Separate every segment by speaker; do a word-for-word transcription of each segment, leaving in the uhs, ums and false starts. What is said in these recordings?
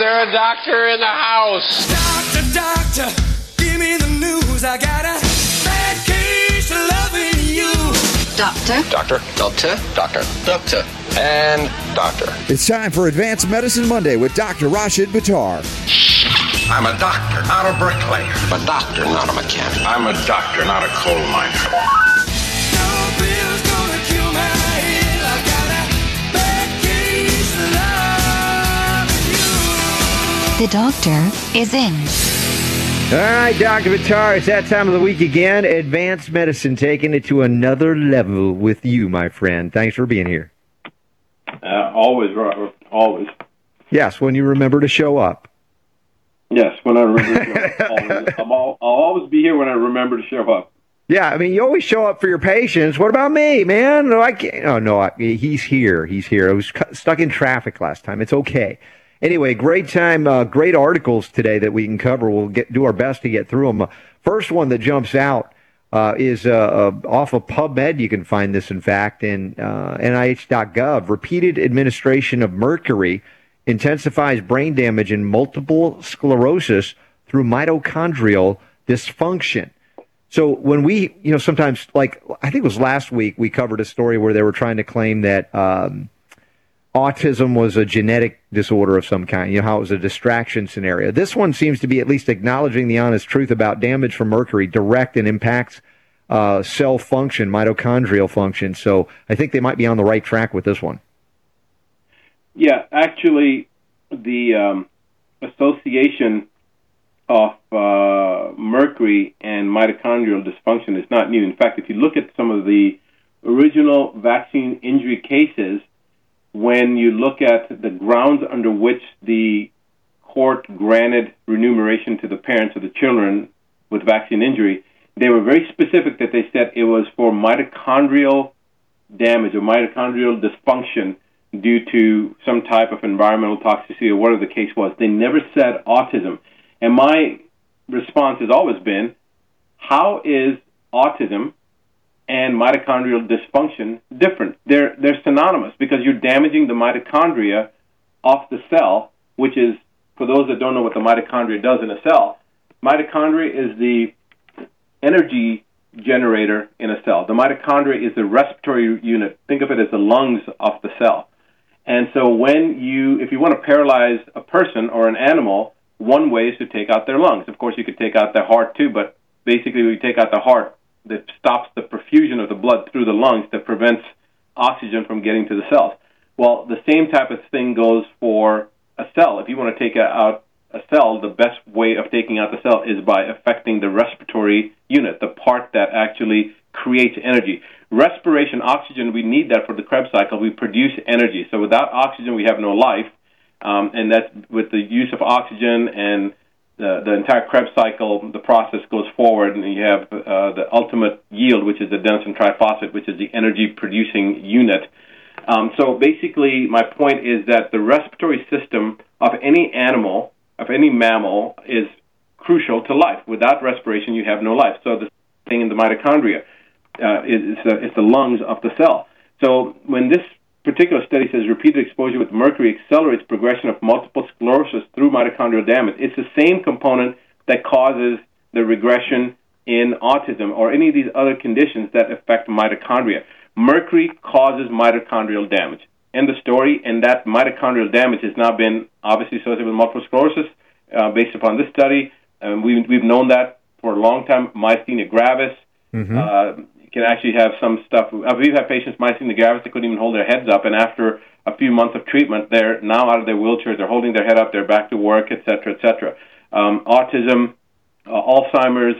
Speaker 1: there a doctor in the house?
Speaker 2: Doctor, doctor, give me the news. I got a bad case of loving you.
Speaker 3: Doctor.
Speaker 4: Doctor. Doctor. Doctor. Doctor. And doctor.
Speaker 5: It's time for Advanced Medicine Monday with Doctor Rashid Buttar.
Speaker 6: I'm a doctor, not a bricklayer.
Speaker 4: I'm a doctor, not a mechanic.
Speaker 6: I'm a doctor, not a coal miner.
Speaker 2: No pill's gonna kill my head. I got a bad case of loving you.
Speaker 3: The doctor is in.
Speaker 7: All right, Doctor Buttar, it's that time of the week again. Advanced Medicine taking it to another level with you, my friend. Thanks for being here.
Speaker 8: Uh, always, Robert. Always.
Speaker 7: Yes, when you remember to show up.
Speaker 8: Yes, when I remember to show up. Always. I'm all, I'll always be here when I remember to show up.
Speaker 7: Yeah, I mean, you always show up for your patients. What about me, man? No, I can't. Oh, no, I, he's here. He's here. I was cu- stuck in traffic last time. It's okay. Anyway, great time, uh, great articles today that we can cover. We'll get do our best to get through them. Uh, first one that jumps out uh, is uh, uh, off of PubMed. You can find this, in fact, in uh, N I H dot gov. Repeated administration of mercury intensifies brain damage in multiple sclerosis through mitochondrial dysfunction. So when we, you know, sometimes, like, I think it was last week, we covered a story where they were trying to claim that um, autism was a genetic disorder of some kind, you know, how it was a distraction scenario. This one seems to be at least acknowledging the honest truth about damage from mercury direct and impacts uh, cell function, mitochondrial function. So I think they might be on the right track with this one.
Speaker 8: Yeah, actually, the um, association of uh, mercury and mitochondrial dysfunction is not new. In fact, if you look at some of the original vaccine injury cases, when you look at the grounds under which the court granted remuneration to the parents of the children with vaccine injury, they were very specific that they said it was for mitochondrial damage or mitochondrial dysfunction due to some type of environmental toxicity or whatever the case was. They never said autism. And my response has always been, how is autism and mitochondrial dysfunction different? They're they're synonymous because you're damaging the mitochondria of the cell, which is, for those that don't know what the mitochondria does in a cell, mitochondria is the energy generator in a cell. The mitochondria is the respiratory unit. Think of it as the lungs of the cell. And so when you, if you want to paralyze a person or an animal, one way is to take out their lungs. Of course, you could take out their heart too, but basically when you take out the heart, that stops the perfusion of the blood through the lungs that prevents oxygen from getting to the cells. Well, the same type of thing goes for a cell. If you want to take out a cell, the best way of taking out the cell is by affecting the respiratory unit, the part that actually creates energy. Respiration, oxygen, we need that for the Krebs cycle. We produce energy. So without oxygen, we have no life. Um, and that's with the use of oxygen and the, the entire Krebs cycle, the process goes forward, and you have uh, the ultimate yield, which is the adenosine triphosphate, which is the energy-producing unit. Um, so basically, my point is that the respiratory system of any animal, of any mammal, is crucial to life. Without respiration, you have no life. So the thing in the mitochondria uh, is, is, the, is the lungs of the cell. So when this particular study says repeated exposure with mercury accelerates progression of multiple sclerosis through mitochondrial damage, it's the same component that causes the regression in autism or any of these other conditions that affect mitochondria. Mercury causes mitochondrial damage. End of story, and that mitochondrial damage has now been obviously associated with multiple sclerosis uh, based upon this study. Um, we, we've known that for a long time. Myasthenia gravis. Mm-hmm. Uh, can actually have some stuff. We've had patients, myasthenia gravis, that couldn't even hold their heads up, and after a few months of treatment, they're now out of their wheelchairs, they're holding their head up, they're back to work, et cetera, et cetera. Um, autism, uh, Alzheimer's,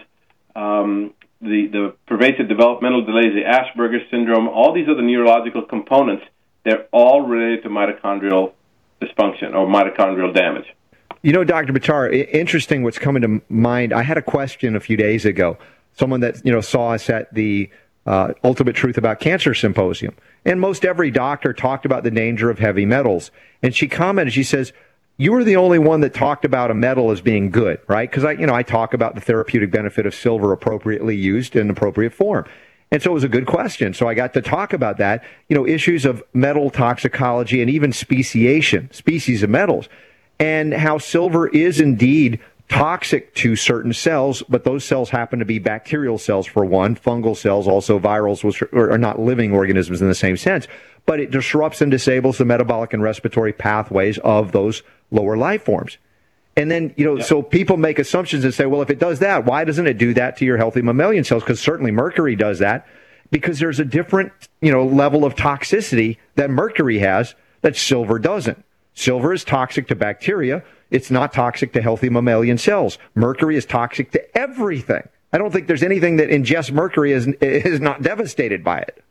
Speaker 8: um, the, the pervasive developmental delays, the Asperger's syndrome, all these other neurological components, they're all related to mitochondrial dysfunction or mitochondrial damage.
Speaker 7: You know, Doctor Buttar, interesting what's coming to mind. I had a question a few days ago. Someone that, you know, saw us at the uh, Ultimate Truth About Cancer Symposium. And most every doctor talked about the danger of heavy metals. And she commented, she says, you were the only one that talked about a metal as being good, right? Because, I, you know, I talk about the therapeutic benefit of silver appropriately used in appropriate form. And so it was a good question. So I got to talk about that, you know, issues of metal toxicology and even speciation, species of metals. and how silver is indeed toxic to certain cells, but those cells happen to be bacterial cells for one, fungal cells, also virals, which are not living organisms in the same sense, but it disrupts and disables the metabolic and respiratory pathways of those lower life forms. And then, you know, yeah. so people make assumptions and say, well, if it does that, why doesn't it do that to your healthy mammalian cells? Because certainly mercury does that, because there's a different, you know, level of toxicity that mercury has that silver doesn't. Silver is toxic to bacteria. It's not toxic to healthy mammalian cells. Mercury is toxic to everything. I don't think there's anything that ingests mercury is is not devastated by it.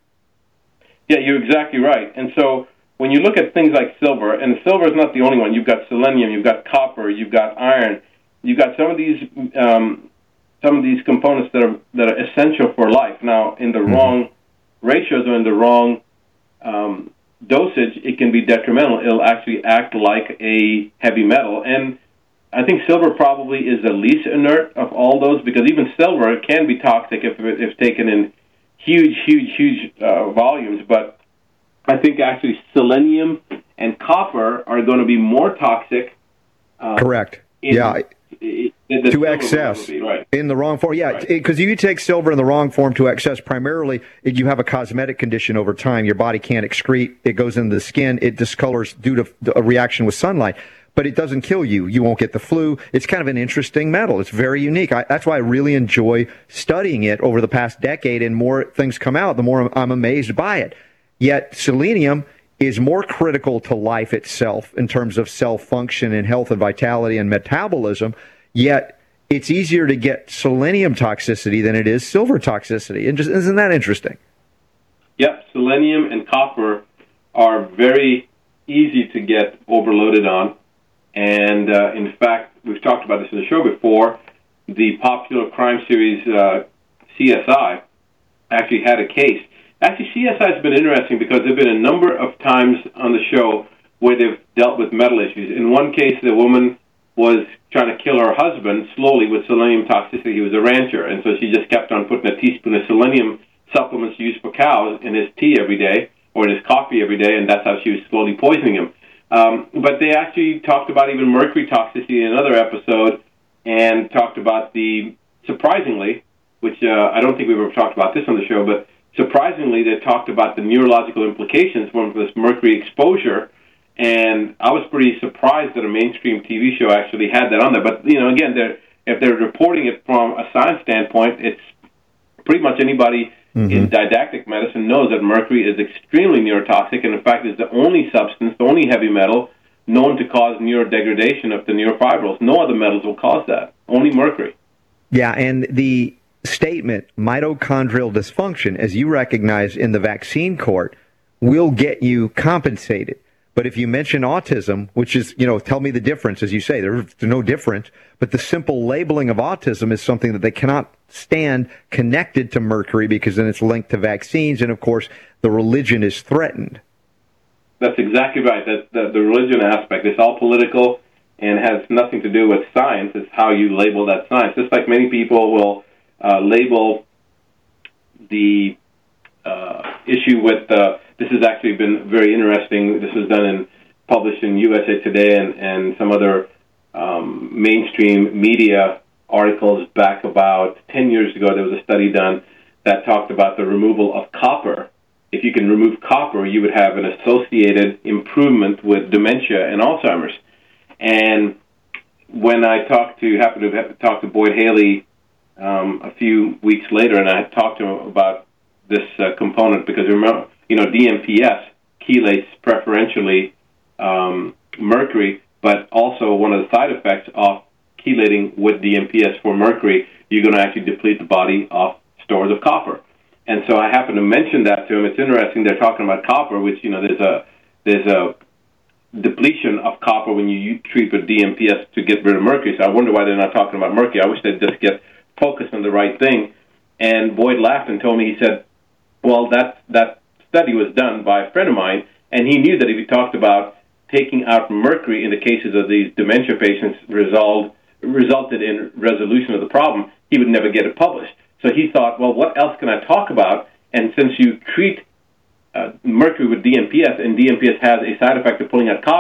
Speaker 8: Yeah, you're exactly right. And so when you look at things like silver, and silver is not the only one. You've got selenium, you've got copper, you've got iron, you've got some of these um, some of these components that are that are essential for life. Now, in the mm-hmm. wrong ratios or in the wrong um, dosage, it can be detrimental. It'll actually act like a heavy metal. And I think silver probably is the least inert of all those, because even silver can be toxic if, if taken in huge, huge, huge uh, volumes. But I think actually selenium and copper are going to be more toxic. Uh,
Speaker 7: Correct.
Speaker 8: In,
Speaker 7: yeah.
Speaker 8: In,
Speaker 7: to excess
Speaker 8: be, right.
Speaker 7: in the wrong form. Yeah, because right. if you take silver in the wrong form to excess, primarily you have a cosmetic condition over time. Your body can't excrete. It goes into the skin. It discolors due to a reaction with sunlight. But it doesn't kill you. You won't get the flu. It's kind of an interesting metal. It's very unique. I, that's why I really enjoy studying it over the past decade, and more things come out, the more I'm, I'm amazed by it. Yet selenium is more critical to life itself in terms of cell function and health and vitality and metabolism, yet it's easier to get selenium toxicity than it is silver toxicity. And just, isn't that interesting?
Speaker 8: Yep, selenium and copper are very easy to get overloaded on. And uh, in fact, we've talked about this in the show before, the popular crime series uh, C S I actually had a case. Actually, C S I has been interesting because there have been a number of times on the show where they've dealt with metal issues. In one case, the woman was trying to kill her husband slowly with selenium toxicity. He was a rancher, and so she just kept on putting a teaspoon of selenium supplements used for cows in his tea every day or in his coffee every day, and that's how she was slowly poisoning him. Um, but they actually talked about even mercury toxicity in another episode, and talked about the, surprisingly, which uh, I don't think we've ever talked about this on the show, but surprisingly, they talked about the neurological implications from this mercury exposure, and I was pretty surprised that a mainstream T V show actually had that on there. But, you know, again, they're, if they're reporting it from a science standpoint, it's pretty much anybody mm-hmm. in didactic medicine knows that mercury is extremely neurotoxic, and in fact is the only substance, the only heavy metal known to cause neurodegradation of the neurofibrils. No other metals will cause that, only mercury.
Speaker 7: Yeah, and the statement, mitochondrial dysfunction, as you recognize in the vaccine court, will get you compensated. But if you mention autism, which is, you know, tell me the difference, as you say, there's no difference, but the simple labeling of autism is something that they cannot stand connected to mercury, because then it's linked to vaccines, and of course, the religion is threatened.
Speaker 8: That's exactly right. That the, the religion aspect is all political and has nothing to do with science. It's how you label that science. Just like many people will uh, label the uh, issue with, uh, this has actually been very interesting. This was done and published in U S A Today and, and some other um, mainstream media articles back about ten years ago. There was a study done that talked about the removal of copper. If you can remove copper, you would have an associated improvement with dementia and Alzheimer's. And when I talked to, happened to have talked to Boyd Haley um, a few weeks later, and I talked to him about this uh, component, because remember, you know, D M P S chelates preferentially um, mercury, but also one of the side effects of chelating with D M P S for mercury, you're going to actually deplete the body of stores of copper. And so I happened to mention that to him. It's interesting, they're talking about copper, which, you know, there's a there's a depletion of copper when you treat with D M P S to get rid of mercury. So I wonder why they're not talking about mercury. I wish they'd just get focused on the right thing. And Boyd laughed and told me, he said, well, that that study was done by a friend of mine, and he knew that if he talked about taking out mercury in the cases of these dementia patients resolved, resulted in resolution of the problem, he would never get it published. So he thought, well, what else can I talk about? And since you treat uh, mercury with D M P S, and D M P S has a side effect of pulling out copper,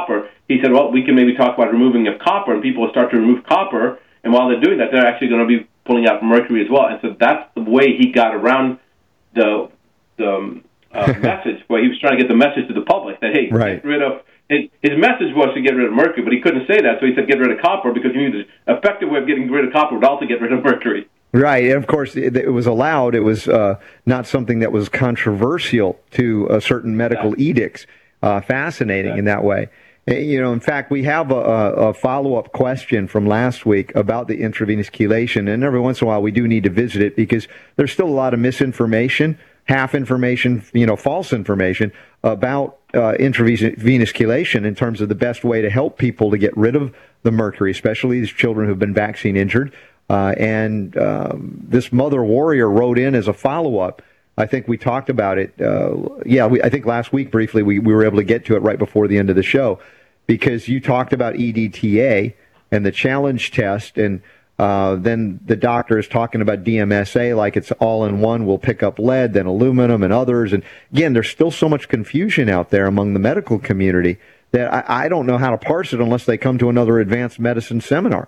Speaker 8: he said, well, we can maybe talk about removing of copper, and people will start to remove copper, and while they're doing that, they're actually going to be pulling out mercury as well. And so that's the way he got around the the uh, message, where he was trying to get the message to the public that, hey,
Speaker 7: right.
Speaker 8: get rid of, his, his message was to get rid of mercury, but he couldn't say that, so he said get rid of copper, because you need an effective way of getting rid of copper would also get rid of mercury.
Speaker 7: Right, and of course, it, it was allowed. It was uh, not something that was controversial to uh, certain medical yeah. edicts. Uh, fascinating yeah. in that way. You know, in fact, we have a, a follow-up question from last week about the intravenous chelation, and every once in a while we do need to visit it because there's still a lot of misinformation, half information, you know, false information about uh, intravenous chelation in terms of the best way to help people to get rid of the mercury, especially these children who've been vaccine injured. Uh, and um, this mother warrior wrote in as a follow-up. I think we talked about it. Uh, yeah, we, I think last week briefly we, we were able to get to it right before the end of the show because you talked about E D T A and the challenge test, and uh, then the doctor is talking about D M S A like it's all in one. We'll pick up lead, then aluminum, and others. And again, there's still so much confusion out there among the medical community that I, I don't know how to parse it unless they come to another advanced medicine seminar.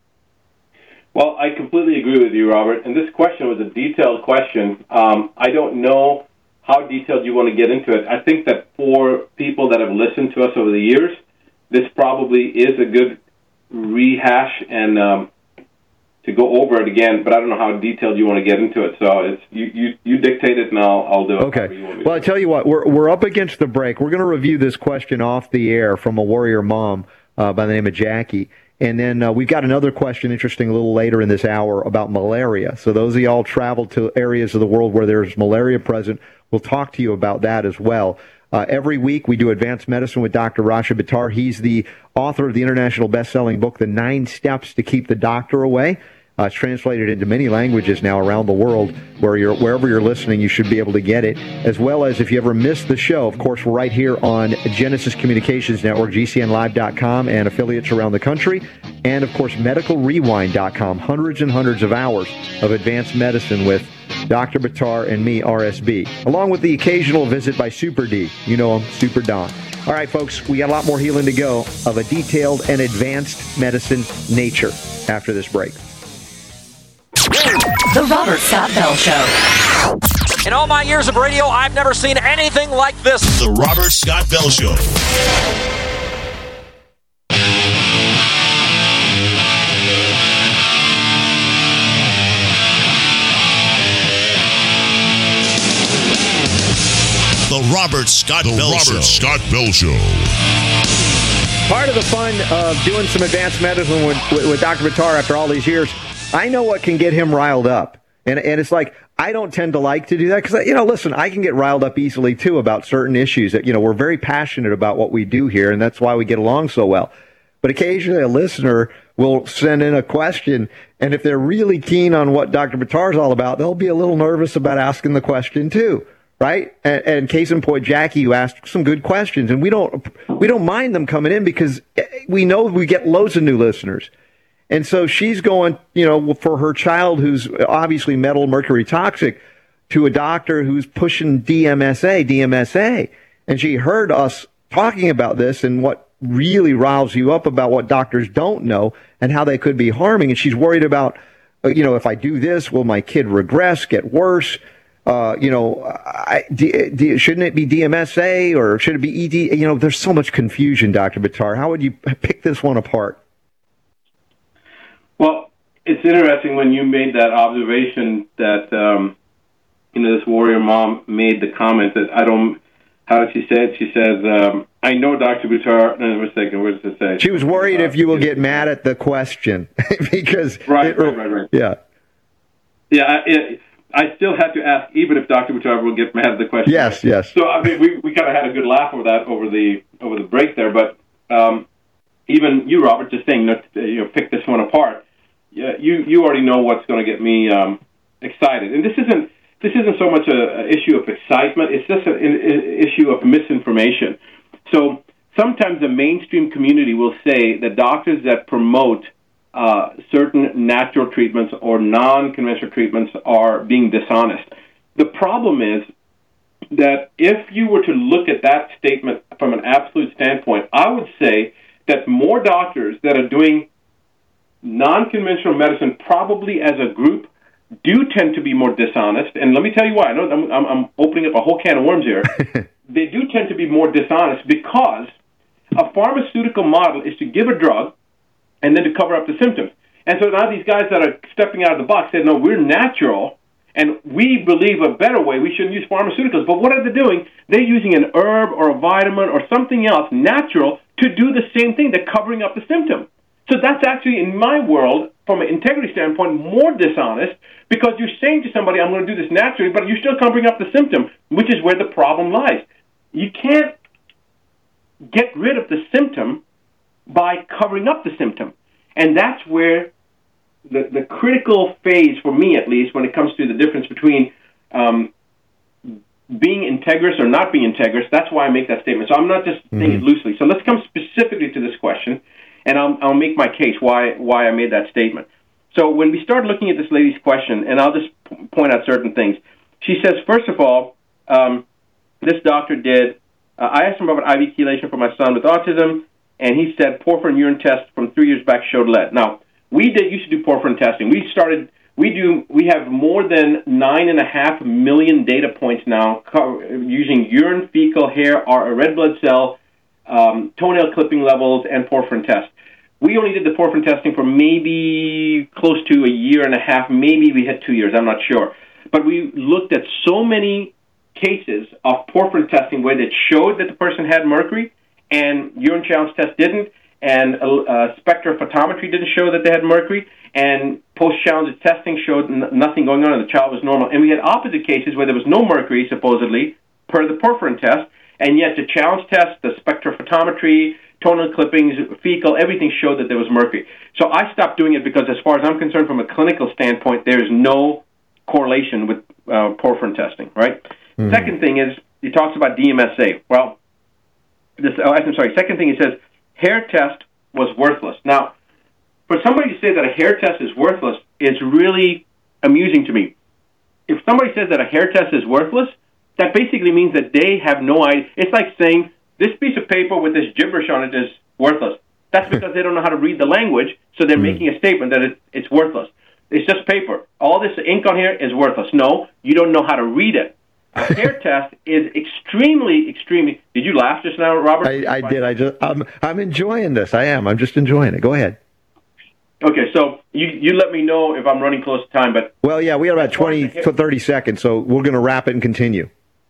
Speaker 8: Well, I completely agree with you, Robert. And this question was a detailed question. Um, I don't know how detailed you want to get into it. I think that for people that have listened to us over the years, this probably is a good rehash and um, to go over it again. But I don't know how detailed you want to get into it. So it's you, you, you dictate it, and I'll, I'll do it.
Speaker 7: Okay. Well, I tell you what, we're we're up against the break. We're going to review this question off the air from a warrior mom uh, by the name of Jackie. And then uh, we've got another question, interesting, a little later in this hour about malaria. So those of y'all travel to areas of the world where there's malaria present, we'll talk to you about that as well. Uh, every week we do Advanced Medicine with Doctor Rashid Buttar. He's the author of the international best-selling book, The Nine Steps to Keep the Doctor Away. Uh, it's translated into many languages now around the world. Where you're, wherever you're listening, you should be able to get it. As well as if you ever missed the show, of course, we're right here on Genesis Communications Network, G C N live dot com, and affiliates around the country. And, of course, medical rewind dot com. Hundreds and hundreds of hours of advanced medicine with Doctor Buttar and me, R S B, along with the occasional visit by Super D. You know him, Super Don. All right, folks, we got a lot more healing to go of a detailed and advanced medicine nature after this break.
Speaker 9: The Robert Scott Bell Show.
Speaker 10: In all my years of radio, I've never seen anything like this.
Speaker 11: The Robert Scott Bell Show. The Robert Scott the Bell Robert Show. Scott Bell Show.
Speaker 7: Part of the fun of doing some advanced medicine with, with, with Doctor Buttar after all these years, I know what can get him riled up. And and it's like, I don't tend to like to do that because, you know, listen, I can get riled up easily, too, about certain issues that, you know, we're very passionate about what we do here, and that's why we get along so well. But occasionally a listener will send in a question, and if they're really keen on what Doctor Buttar is all about, they'll be a little nervous about asking the question, too. Right? And, and case in point, Jackie, who asked some good questions, and we don't we don't mind them coming in because we know we get loads of new listeners. And so she's going, you know, for her child who's obviously metal mercury toxic to a doctor who's pushing D M S A, D M S A. And she heard us talking about this and what really riles you up about what doctors don't know and how they could be harming. And she's worried about, you know, if I do this, will my kid regress, get worse? Uh, you know, I, D, D, shouldn't it be D M S A or should it be E D? You know, there's so much confusion, Doctor Buttar. How would you pick this one apart?
Speaker 8: Well, it's interesting when you made that observation that, um, you know, this warrior mom made the comment that I don't, how did she say it? She says, um, I know Doctor Buttar, no, wait a second, what does it say?
Speaker 7: She was worried uh, if you will get mad at the question because.
Speaker 8: Right,
Speaker 7: it,
Speaker 8: right, right, right.
Speaker 7: Yeah.
Speaker 8: Yeah, it, I still had to ask, even if Doctor Buttar will get mad at the question.
Speaker 7: Yes, yes.
Speaker 8: So, I mean, we, we kind of had a good laugh over that over the over the break there, but um, even you, Robert, just saying, you know, pick this one apart, yeah, you, you already know what's going to get me um, excited. And this isn't this isn't so much an issue of excitement, it's just an issue of misinformation. So sometimes the mainstream community will say that doctors that promote Uh, certain natural treatments or non-conventional treatments are being dishonest. The problem is that if you were to look at that statement from an absolute standpoint, I would say that more doctors that are doing non-conventional medicine, probably as a group, do tend to be more dishonest. And let me tell you why. I know I'm, I'm, I'm opening up a whole can of worms here. They do tend to be more dishonest because a pharmaceutical model is to give a drug and then to cover up the symptoms. And so now these guys that are stepping out of the box said, no, we're natural, and we believe a better way. We shouldn't use pharmaceuticals. But what are they doing? They're using an herb or a vitamin or something else natural to do the same thing. They're covering up the symptom. So that's actually, in my world, from an integrity standpoint, more dishonest, because you're saying to somebody, I'm going to do this naturally, but you're still covering up the symptom, which is where the problem lies. You can't get rid of the symptom by covering up the symptom. And that's where the, the critical phase, for me at least, when it comes to the difference between um, being integrous or not being integrous, that's why I make that statement. So I'm not just saying mm-hmm. it loosely. So let's come specifically to this question, and I'll, I'll make my case why why I made that statement. So when we start looking at this lady's question, and I'll just p- point out certain things. She says, first of all, um, this doctor did, uh, I asked him about I V chelation for my son with autism, and he said porphyrin urine test from three years back showed lead. Now, we did used to do porphyrin testing. We started, we do, we have more than nine and a half million data points now co- using urine, fecal, hair, our red blood cell, um, toenail clipping levels, and porphyrin tests. We only did the porphyrin testing for maybe close to a year and a half. Maybe we hit two years. I'm not sure. But we looked at so many cases of porphyrin testing where it showed that the person had mercury and urine challenge test didn't, and uh, spectrophotometry didn't show that they had mercury, and post-challenge testing showed n- nothing going on and the child was normal. And we had opposite cases where there was no mercury, supposedly, per the porphyrin test, and yet the challenge test, the spectrophotometry, toenail clippings, fecal, everything showed that there was mercury. So I stopped doing it because, as far as I'm concerned, from a clinical standpoint, there is no correlation with uh, porphyrin testing, right? Mm-hmm. Second thing is, he talks about D M S A. Well, this, oh, I'm sorry, second thing he says, hair test was worthless. Now, for somebody to say that a hair test is worthless is really amusing to me. If somebody says that a hair test is worthless, that basically means that they have no idea. It's like saying, this piece of paper with this gibberish on it is worthless. That's because they don't know how to read the language, so they're mm. making a statement that it, it's worthless. It's just paper. All this ink on here is worthless. No, you don't know how to read it. A hair test is extremely, extremely... Did you laugh just now, Robert?
Speaker 7: I, I did. I just, I'm, I'm enjoying this. I am. I'm just enjoying it. Go ahead.
Speaker 8: Okay, so you you let me know if I'm running close to time, but...
Speaker 7: Well, yeah, we have about twenty to thirty seconds, so we're going to wrap it and continue.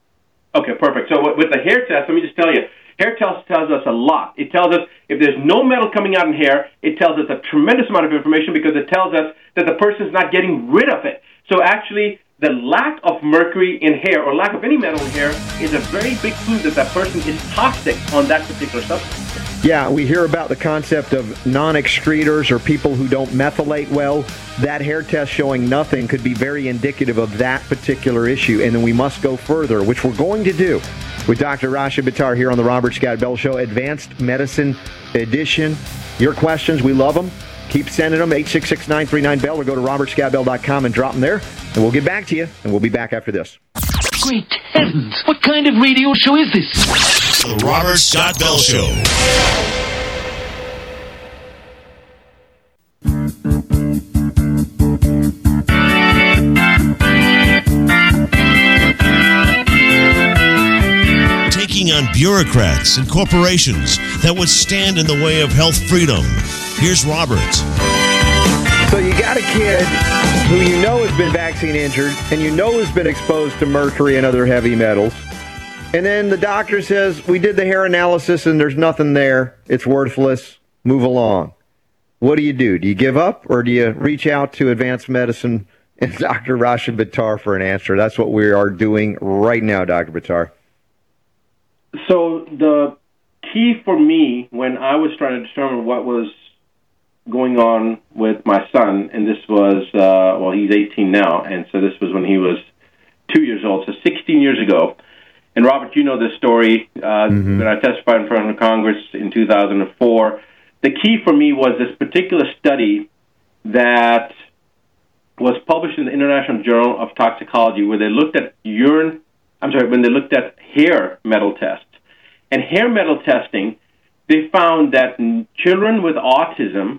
Speaker 8: Okay, perfect. So with the hair test, let me just tell you, hair test tells us a lot. It tells us if there's no metal coming out in hair, it tells us a tremendous amount of information because it tells us that the person's not getting rid of it. So actually, the lack of mercury in hair or lack of any metal in hair is a very big clue that that person is toxic on that particular substance.
Speaker 7: Yeah, we hear about the concept of non-excretors or people who don't methylate well. That hair test showing nothing could be very indicative of that particular issue, and then we must go further, which we're going to do with Doctor Rashid Buttar here on the Robert Scott Bell Show, Advanced Medicine Edition. Your questions, we love them. Keep sending them, eight six six, nine three nine, B E L L, or go to robert scott bell dot com and drop them there, and we'll get back to you, and we'll be back after this.
Speaker 12: Great heavens, what kind of radio show is this?
Speaker 11: The Robert Scott Bell Show. Taking on bureaucrats and corporations that would stand in the way of health freedom. Here's Robert.
Speaker 7: So you got a kid who you know has been vaccine injured and you know has been exposed to mercury and other heavy metals. And then the doctor says, we did the hair analysis and there's nothing there. It's worthless. Move along. What do you do? Do you give up or do you reach out to Advanced Medicine and Doctor Rashid Buttar for an answer? That's what we are doing right now, Doctor Buttar.
Speaker 8: So the key for me when I was trying to determine what was going on with my son, and this was, uh, well, he's eighteen now, and so this was when he was two years old, so sixteen years ago. And Robert, you know this story. Uh, mm-hmm. When I testified in front of Congress in two thousand four, the key for me was this particular study that was published in the International Journal of Toxicology, where they looked at urine, I'm sorry, when they looked at hair metal tests. And hair metal testing they found that children with autism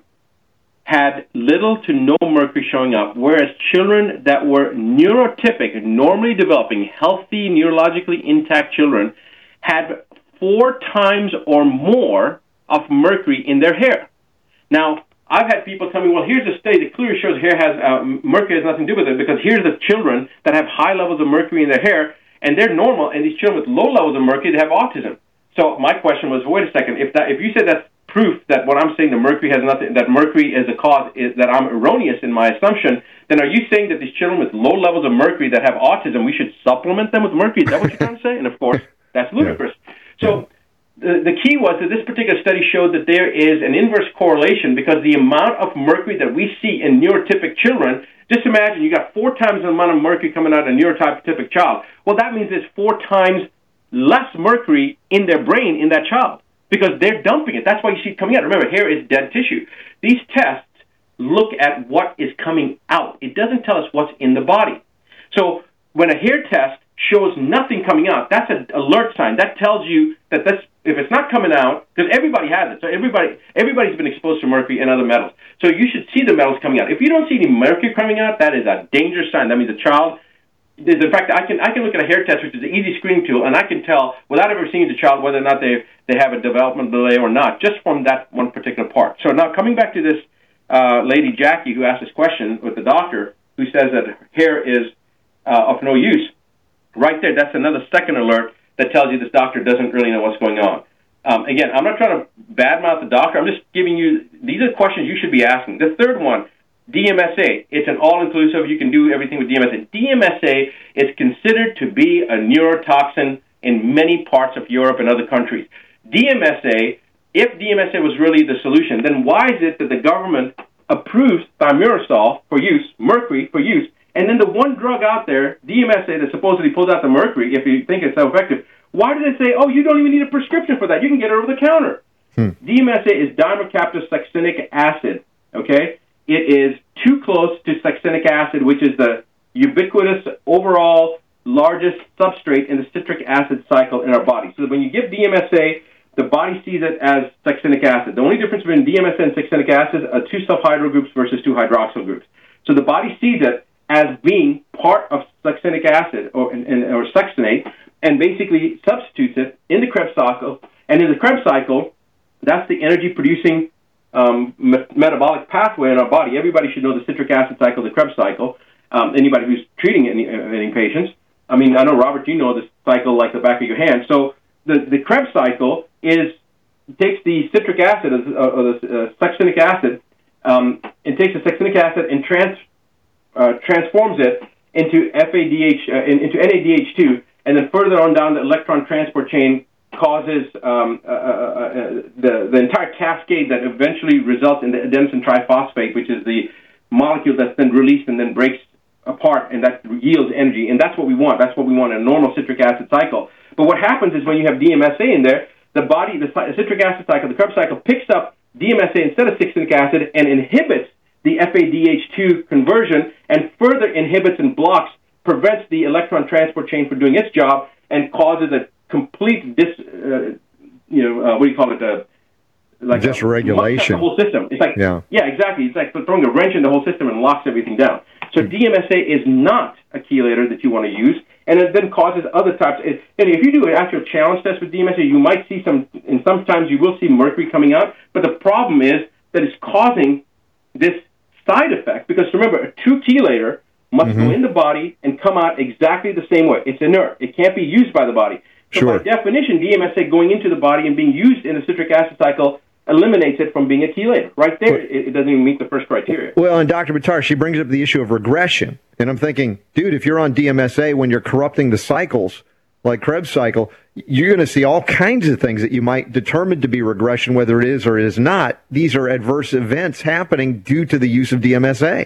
Speaker 8: had little to no mercury showing up, whereas children that were neurotypic, normally developing, healthy, neurologically intact children had four times or more of mercury in their hair. Now, I've had people tell me, well, here's a study that clearly shows hair has uh, mercury has nothing to do with it, because here's the children that have high levels of mercury in their hair, and they're normal, and these children with low levels of mercury, they have autism. So my question was, wait a second, if that if you said that's proof that what I'm saying, the mercury has nothing, that mercury is a cause, is that I'm erroneous in my assumption, then are you saying that these children with low levels of mercury that have autism, we should supplement them with mercury? Is that what you're trying to say? And of course, that's ludicrous. So the, the key was that this particular study showed that there is an inverse correlation, because the amount of mercury that we see in neurotypic children, just imagine you got four times the amount of mercury coming out of a neurotypic child. Well, that means there's four times less mercury in their brain in that child, because they're dumping it. That's why you see it coming out. Remember, hair is dead tissue. These tests look at what is coming out. It doesn't tell us what's in the body. So when a hair test shows nothing coming out, that's an alert sign. That tells you that that's, if it's not coming out, because everybody has it. So everybody, everybody's been exposed to mercury and other metals. So you should see the metals coming out. If you don't see any mercury coming out, that is a dangerous sign. That means the child... In fact, I can I can look at a hair test, which is an easy screening tool, and I can tell without ever seeing the child whether or not they they have a development delay or not, just from that one particular part. So now coming back to this uh, lady Jackie who asked this question with the doctor, who says that hair is uh, of no use. Right there, that's another second alert that tells you this doctor doesn't really know what's going on. Um, again, I'm not trying to badmouth the doctor. I'm just giving you, these are questions you should be asking. The third one, D M S A. It's an all-inclusive. You can do everything with D M S A. D M S A is considered to be a neurotoxin in many parts of Europe and other countries. D M S A, if D M S A was really the solution, then why is it that the government approves thimerosal for use, mercury for use, and then the one drug out there, D M S A, that supposedly pulls out the mercury, if you think it's so effective, why do they say, oh, you don't even need a prescription for that. You can get it over the counter. Hmm. D M S A is dimethylcaptosuccinic acid, okay? It is too close to succinic acid, which is the ubiquitous, overall, largest substrate in the citric acid cycle in our body. So when you give D M S A, the body sees it as succinic acid. The only difference between D M S A and succinic acid are two sulfhydryl groups versus two hydroxyl groups. So the body sees it as being part of succinic acid or, or succinate, and basically substitutes it in the Krebs cycle. And in the Krebs cycle, that's the energy-producing um, me- metabolic pathway in our body. Everybody should know the citric acid cycle, the Krebs cycle. Um, anybody who's treating any, any patients. I mean, I know, Robert, you know this cycle like the back of your hand. So the, the Krebs cycle is takes the citric acid, uh, or the uh, succinic acid, um, it takes the succinic acid and trans, uh, transforms it into F A D H, uh, in, into N A D H two, and then further on down the electron transport chain causes um, uh, uh, uh, the, the entire cascade that eventually results in the adenosine triphosphate, which is the molecule that's then released and then breaks apart, and that yields energy. And that's what we want. That's what we want in a normal citric acid cycle. But what happens is when you have D M S A in there, the body, the citric acid cycle, the Krebs cycle, picks up D M S A instead of succinic acid and inhibits the F A D H two conversion, and further inhibits and blocks, prevents the electron transport chain from doing its job, and causes a complete dis, uh, you know, uh, what do you call it? Uh, like
Speaker 7: dysregulation.
Speaker 8: The whole system. It's like,
Speaker 7: yeah.
Speaker 8: yeah, exactly. It's like throwing a wrench in the whole system and locks everything down. So D M S A is not a chelator that you want to use, and it then causes other types. And if you do an actual challenge test with D M S A, you might see some, and sometimes you will see mercury coming out, but the problem is that it's causing this side effect, because remember, a true chelator must mm-hmm. go in the body and come out exactly the same way. It's inert. It can't be used by the body. So
Speaker 7: sure.
Speaker 8: by definition, D M S A going into the body and being used in the citric acid cycle eliminates it from being a chelator. Right there, it, it doesn't even meet the first criteria.
Speaker 7: Well, and Doctor Buttar, she brings up the issue of regression. And I'm thinking, dude, if you're on D M S A when you're corrupting the cycles, like Krebs cycle, you're going to see all kinds of things that you might determine to be regression, whether it is or it is not. These are adverse events happening due to the use of D M S A.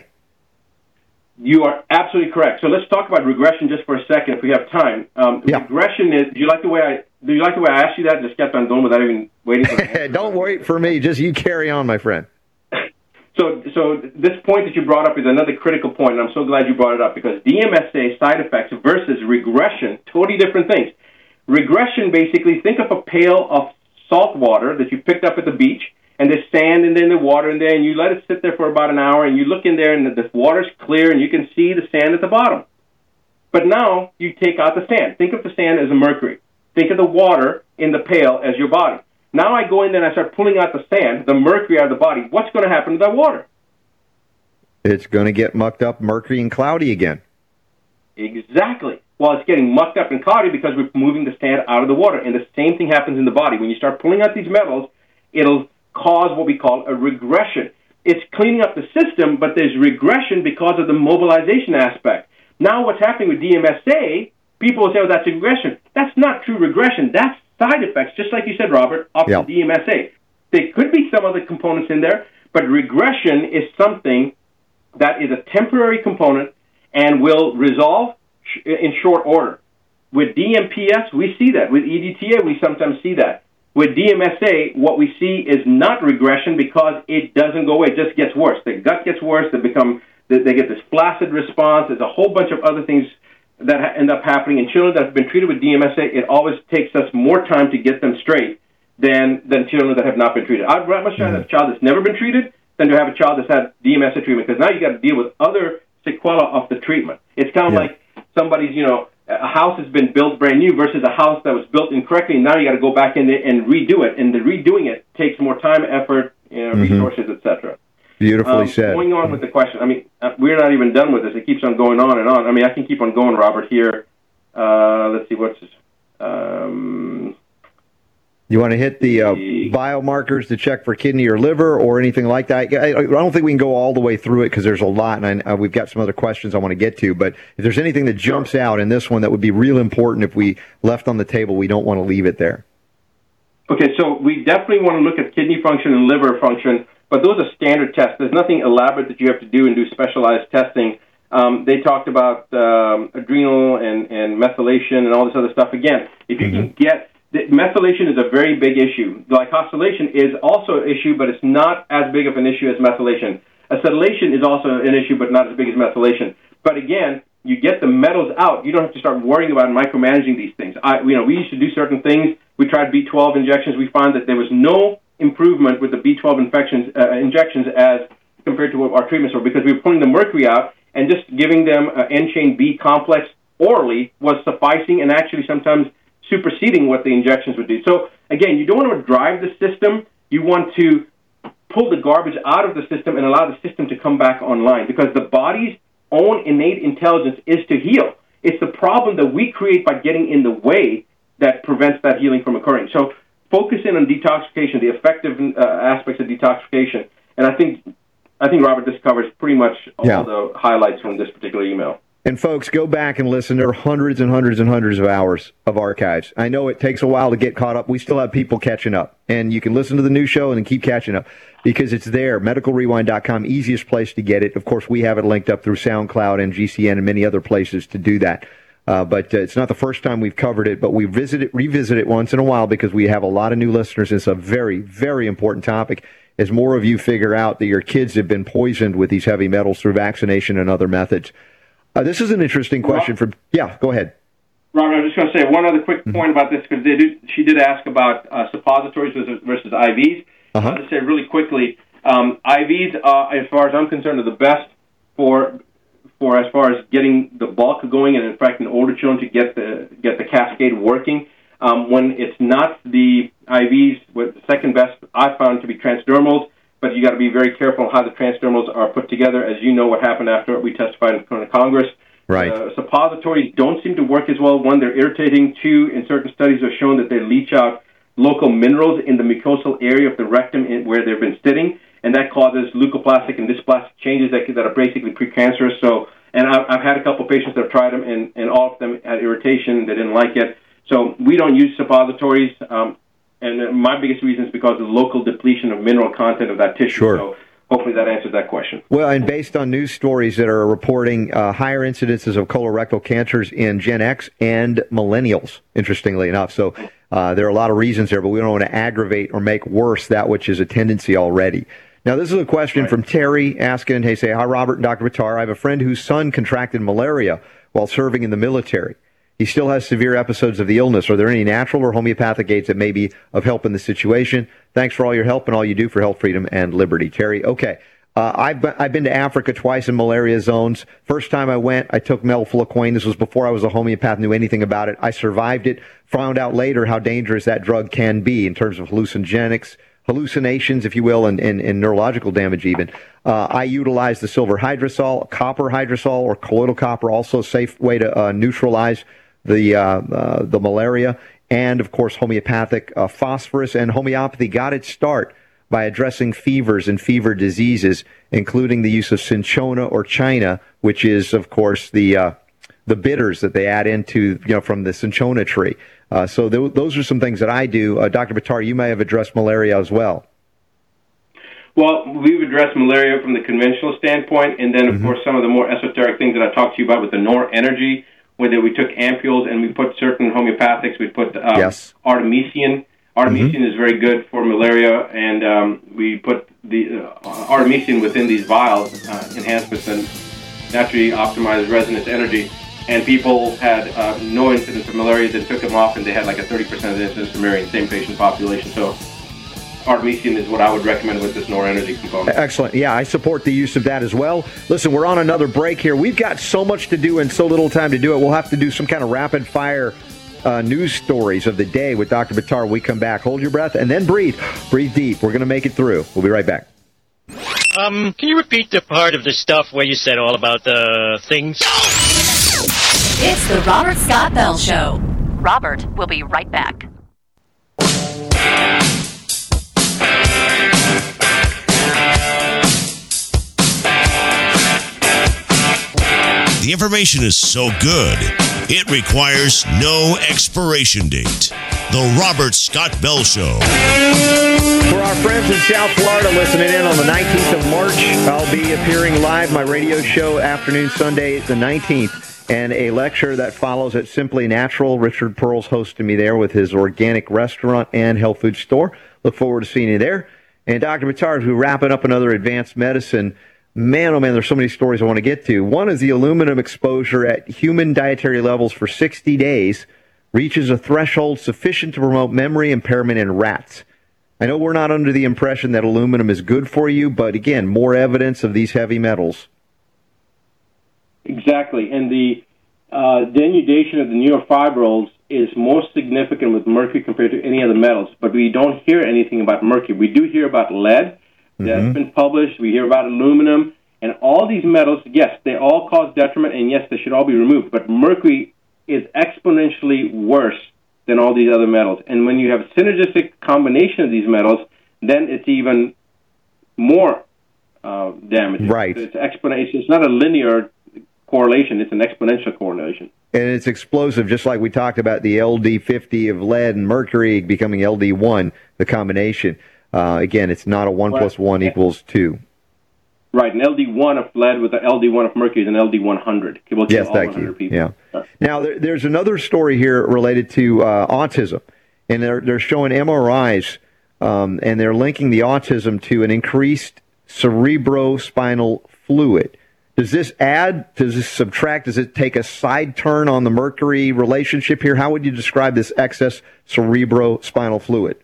Speaker 8: You are absolutely correct. So let's talk about regression just for a second, if we have time. Um, yeah. Regression is. Do you like the way I? Do you like the way I asked you that? Just kept on going without even waiting for the
Speaker 7: Don't wait for me. Just you carry on, my friend.
Speaker 8: So, so this point that you brought up is another critical point, and I'm so glad you brought it up, because D M S A side effects versus regression, totally different things. Regression, basically, think of a pail of salt water that you picked up at the beach, and there's sand and then the water in there, and you let it sit there for about an hour, and you look in there, and the, the water's clear, and you can see the sand at the bottom. But now you take out the sand. Think of the sand as a mercury. Think of the water in the pail as your body. Now I go in there and I start pulling out the sand, the mercury out of the body. What's going to happen to that water?
Speaker 7: It's going to get mucked up, murky, and cloudy again.
Speaker 8: Exactly. Well, it's getting mucked up and cloudy because we're moving the sand out of the water. And the same thing happens in the body. When you start pulling out these metals, it'll cause what we call a regression. It's cleaning up the system, but there's regression because of the mobilization aspect. Now what's happening with D M S A, people will say, oh, that's regression. That's not true regression. That's side effects, just like you said, Robert, of
Speaker 7: yep.
Speaker 8: the D M S A. There could be some other components in there, but regression is something that is a temporary component and will resolve sh- in short order. With D M P S, we see that. With E D T A, we sometimes see that. With D M S A, what we see is not regression because it doesn't go away. It just gets worse. The gut gets worse. They become, they, they get this flaccid response. There's a whole bunch of other things that ha- end up happening. In children that have been treated with D M S A, it always takes us more time to get them straight than than children that have not been treated. I'd much rather have a child that's never been treated than to have a child that's had D M S A treatment, because now you got to deal with other sequelae of the treatment. It's kind of yeah. like somebody's, you know, a house has been built brand new versus a house that was built incorrectly, and now you got to go back in there and redo it. And the redoing it takes more time, effort, you know,
Speaker 7: mm-hmm.
Speaker 8: resources, et cetera.
Speaker 7: Beautifully
Speaker 8: um,
Speaker 7: said.
Speaker 8: Going on with the question, I mean, uh, we're not even done with this. It keeps on going on and on. I mean, I can keep on going, Robert, here. Uh, let's see, what's this? Um,
Speaker 7: you want to hit the uh, biomarkers to check for kidney or liver or anything like that? I, I don't think we can go all the way through it because there's a lot, and I, uh, we've got some other questions I want to get to. But if there's anything that jumps sure. out in this one that would be real important if we left on the table, we don't want to leave it there.
Speaker 8: Okay, so we definitely want to look at kidney function and liver function, but those are standard tests. There's nothing elaborate that you have to do and do specialized testing. Um, they talked about um, adrenal and, and methylation and all this other stuff. Again, if you mm-hmm. can get... The methylation is a very big issue. Glycosylation is also an issue, but it's not as big of an issue as methylation. Acetylation is also an issue, but not as big as methylation. But again, you get the metals out. You don't have to start worrying about micromanaging these things. I, you know, we used to do certain things. We tried B twelve injections. We found that there was no improvement with the B twelve infections, uh, injections as compared to what our treatments were, because we were pulling the mercury out, and just giving them an N-chain B complex orally was sufficing, and actually sometimes superseding what the injections would do. So, again, you don't want to drive the system. You want to pull the garbage out of the system and allow the system to come back online, because the body's own innate intelligence is to heal. It's the problem that we create by getting in the way that prevents that healing from occurring. So focus in on detoxification, the effective uh, aspects of detoxification. And I think, I think Robert, this covers pretty much all
Speaker 7: yeah.
Speaker 8: the highlights from this particular email.
Speaker 7: And folks, go back and listen. There are hundreds and hundreds and hundreds of hours of archives. I know it takes a while to get caught up. We still have people catching up. And you can listen to the new show and then keep catching up because it's there. medical rewind dot com, easiest place to get it. Of course, we have it linked up through SoundCloud and G C N and many other places to do that. Uh, but uh, it's not the first time we've covered it, but we visit it, revisit it once in a while because we have a lot of new listeners. It's a very, very important topic as more of you figure out that your kids have been poisoned with these heavy metals through vaccination and other methods. Uh, this is an interesting question. From yeah, go ahead.
Speaker 8: Robert, I was just going to say one other quick mm-hmm. point about this, because she did ask about uh, suppositories versus, versus I Vs.
Speaker 7: Uh-huh.
Speaker 8: I'll just say really quickly, um, I Vs, uh, as far as I'm concerned, are the best for for as far as getting the bulk going, and in fact, in older children to get the get the cascade working. Um, when it's not the I Vs, what the second best I found to be transdermals. But you got to be very careful on how the transdermals are put together. As you know, what happened after we testified in front of Congress.
Speaker 7: Right.
Speaker 8: Uh, suppositories don't seem to work as well. One, they're irritating. Two, in certain studies have shown that they leach out local minerals in the mucosal area of the rectum in, where they've been sitting, and that causes leukoplastic and dysplastic changes that, that are basically precancerous. So, and I've, I've had a couple of patients that have tried them, and, and all of them had irritation. They didn't like it. So we don't use suppositories. Um, And my biggest reason is because of the local depletion of mineral content of that tissue.
Speaker 7: Sure.
Speaker 8: So hopefully that answers that question.
Speaker 7: Well, and based on news stories that are reporting uh, higher incidences of colorectal cancers in Gen X and millennials, interestingly enough. So uh, there are a lot of reasons there, but we don't want to aggravate or make worse that which is a tendency already. Now, this is a question right. from Terry asking, hey, say, hi, Robert and Doctor Buttar. I have a friend whose son contracted malaria while serving in the military. He still has severe episodes of the illness. Are there any natural or homeopathic aids that may be of help in the situation? Thanks for all your help and all you do for health, freedom, and liberty. Terry, okay. Uh, I've, been, I've been to Africa twice in malaria zones. First time I went, I took melfluoquine. This was before I was a homeopath, knew anything about it. I survived it, found out later how dangerous that drug can be in terms of hallucinogenics, hallucinations, if you will, and, and, and neurological damage even. Uh, I utilize the silver hydrosol, copper hydrosol, or colloidal copper, also a safe way to uh, neutralize the uh, uh, the malaria. And, of course, homeopathic uh, phosphorus. And homeopathy got its start by addressing fevers and fever diseases, including the use of cinchona or china, which is, of course, the uh, the bitters that they add into, you know, from the cinchona tree. Uh, so th- those are some things that I do. Uh, Doctor Buttar, you may have addressed malaria as well.
Speaker 8: Well, we've addressed malaria from the conventional standpoint, and then, of
Speaker 7: Mm-hmm.
Speaker 8: course, some of the more esoteric things that I talked to you about with the Nor Energy, where we took ampules and we put certain homeopathics. We put um,
Speaker 7: yes.
Speaker 8: artemisian. Artemisian mm-hmm. is very good for malaria, and um, we put the uh, artemisian within these vials, uh, enhanced with the naturally optimized resonance energy. And people had uh, no incidence of malaria, then took them off, and they had like a thirty percent incidence of malaria in the same patient population. So artemisian is what I would recommend with this Nor Energy component.
Speaker 7: Excellent. Yeah, I support the use of that as well. Listen, we're on another break here. We've got so much to do and so little time to do it. We'll have to do some kind of rapid-fire uh, news stories of the day with Doctor Buttar when we come back. Hold your breath and then breathe. Breathe deep. We're going to make it through. We'll be right back.
Speaker 13: Um, can you repeat the part of the stuff where you said all about the things?
Speaker 9: It's the Robert Scott Bell Show. Robert will be right back.
Speaker 11: The information is so good, it requires no expiration date. The Robert Scott Bell Show.
Speaker 7: For our friends in South Florida listening in on the nineteenth of March, I'll be appearing live, my radio show, afternoon Sunday, the nineteenth, and a lecture that follows at Simply Natural. Richard Pearl's hosting me there with his organic restaurant and health food store. Look forward to seeing you there. And Doctor Buttar, as we wrapping up another advanced medicine, man, oh man, there's so many stories I want to get to. One is the aluminum exposure at human dietary levels for sixty days reaches a threshold sufficient to promote memory impairment in rats. I know we're not under the impression that aluminum is good for you, but again, more evidence of these heavy metals.
Speaker 8: Exactly, and the uh, denudation of the neurofibrils is more significant with mercury compared to any other metals, but we don't hear anything about mercury. We do hear about lead. That's mm-hmm. been published. We hear about aluminum. And all these metals, yes, they all cause detriment, and yes, they should all be removed. But mercury is exponentially worse than all these other metals. And when you have a synergistic combination of these metals, then it's even more uh, damaging.
Speaker 7: Right.
Speaker 8: It's exponential. It's not a linear correlation. It's an exponential correlation.
Speaker 7: And it's explosive, just like we talked about the L D fifty of lead and mercury becoming L D one, the combination. Uh, again, it's not a one right. plus one equals two.
Speaker 8: Right, an L D one of lead with an L D one of mercury is an L D one hundred. We'll
Speaker 7: yes, thank you. People. Yeah. Right. Now, there, there's another story here related to uh, autism, and they're, they're showing M R Is, um, and they're linking the autism to an increased cerebrospinal fluid. Does this add, does this subtract, does it take a side turn on the mercury relationship here? How would you describe this excess cerebrospinal fluid?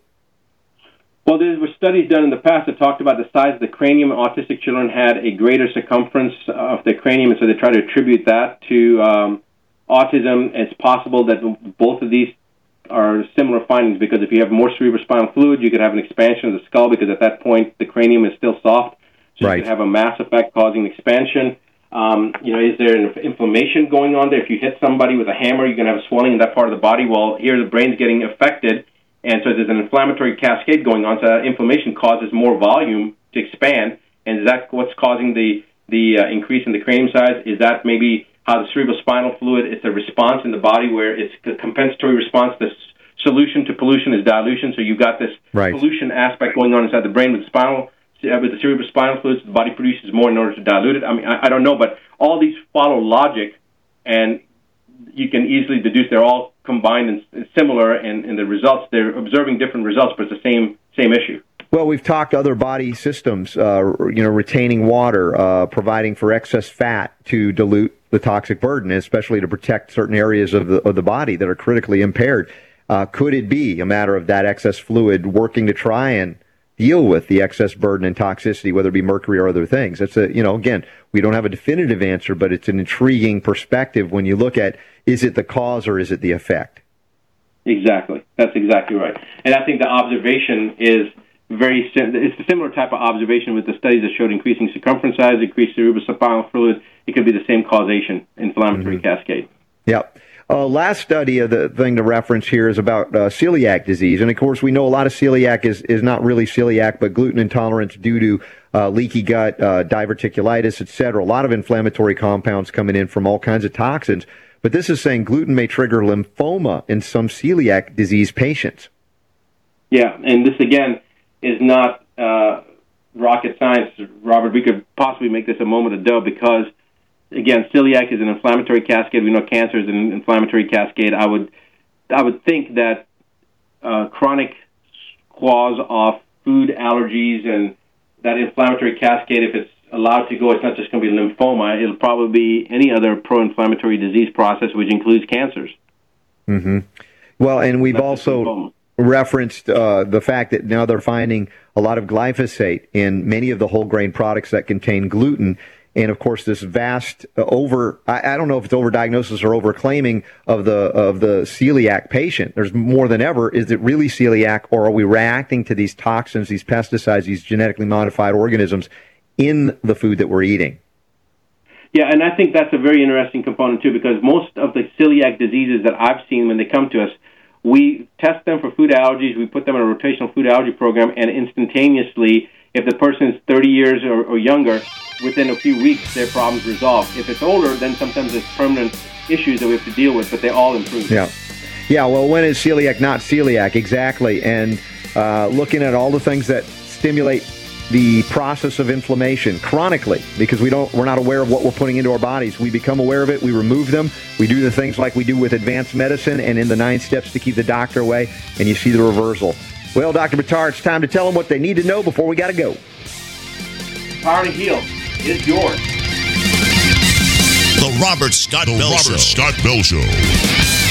Speaker 8: Well, there were studies done in the past that talked about the size of the cranium. Autistic children had a greater circumference of the cranium, and so they try to attribute that to um, autism. It's possible that both of these are similar findings, because if you have more cerebrospinal fluid, you could have an expansion of the skull, because at that point the cranium is still soft. So right. you could have a mass effect causing expansion. Um, you know, is there an inflammation going on there? If you hit somebody with a hammer, you're going to have swelling in that part of the body. Well, here the brain's getting affected. And so there's an inflammatory cascade going on. So that inflammation causes more volume to expand. And is that what's causing the the uh, increase in the cranium size? Is that maybe how the cerebrospinal fluid, it's a response in the body where it's a compensatory response. The solution to pollution is dilution. So you've got this right. pollution aspect going on inside the brain with the spinal, with the cerebrospinal fluid. The body produces more in order to dilute it. I mean, I, I don't know, but all these follow logic, and you can easily deduce they're all combined and similar, and in the results, they're observing different results, but it's the same same issue.
Speaker 7: Well, we've talked other body systems, uh, you know, retaining water, uh, providing for excess fat to dilute the toxic burden, especially to protect certain areas of the of the body that are critically impaired. Uh, could it be a matter of that excess fluid working to try and deal with the excess burden and toxicity, whether it be mercury or other things? That's a, you know, again, we don't have a definitive answer, but it's an intriguing perspective when you look at, is it the cause or is it the effect?
Speaker 8: Exactly. That's exactly right. And I think the observation is very sim- it's a similar type of observation with the studies that showed increasing circumference size, increased cerebrospinal fluid. It could be the same causation, inflammatory mm-hmm. cascade.
Speaker 7: Yep. Uh, last study of the thing to reference here is about uh, celiac disease. And, of course, we know a lot of celiac is, is not really celiac, but gluten intolerance due to uh, leaky gut, uh, diverticulitis, et cetera. A lot of inflammatory compounds coming in from all kinds of toxins. But this is saying gluten may trigger lymphoma in some celiac disease patients.
Speaker 8: Yeah, and this, again, is not uh, rocket science, Robert. We could possibly make this a moment of dough because, again, celiac is an inflammatory cascade. We know cancer is an inflammatory cascade. I would, I would think that uh, chronic cause of food allergies and that inflammatory cascade, if it's allowed to go, it's not just going to be lymphoma. It'll probably be any other pro-inflammatory disease process, which includes cancers.
Speaker 7: Mm-hmm. Well, and we've
Speaker 8: Not
Speaker 7: also referenced uh, the fact that now they're finding a lot of glyphosate in many of the whole grain products that contain gluten. And, of course, this vast uh, over, I, I don't know if it's overdiagnosis or overclaiming of the of the celiac patient. There's more than ever. Is it really celiac, or are we reacting to these toxins, these pesticides, these genetically modified organisms in the food that we're eating?
Speaker 8: Yeah, and I think that's a very interesting component, too, because most of the celiac diseases that I've seen when they come to us, we test them for food allergies, we put them in a rotational food allergy program, and instantaneously, if the person is thirty years or, or younger, within a few weeks, their problem's resolved. If it's older, then sometimes it's permanent issues that we have to deal with, but they all improve.
Speaker 7: Yeah. Yeah, well, when is celiac not celiac? Exactly. And uh, looking at all the things that stimulate the process of inflammation chronically, because we don't, we're not aware of what we're putting into our bodies. We become aware of it, we remove them, we do the things like we do with advanced medicine and in the nine steps to keep the doctor away, and you see the reversal. Well, Doctor Buttar, it's time to tell them what they need to know before we got to go.
Speaker 8: Power to heal is yours.
Speaker 11: The Robert Scott
Speaker 14: the
Speaker 11: Bell
Speaker 14: Robert
Speaker 11: Show.
Speaker 14: Scott Bell Show.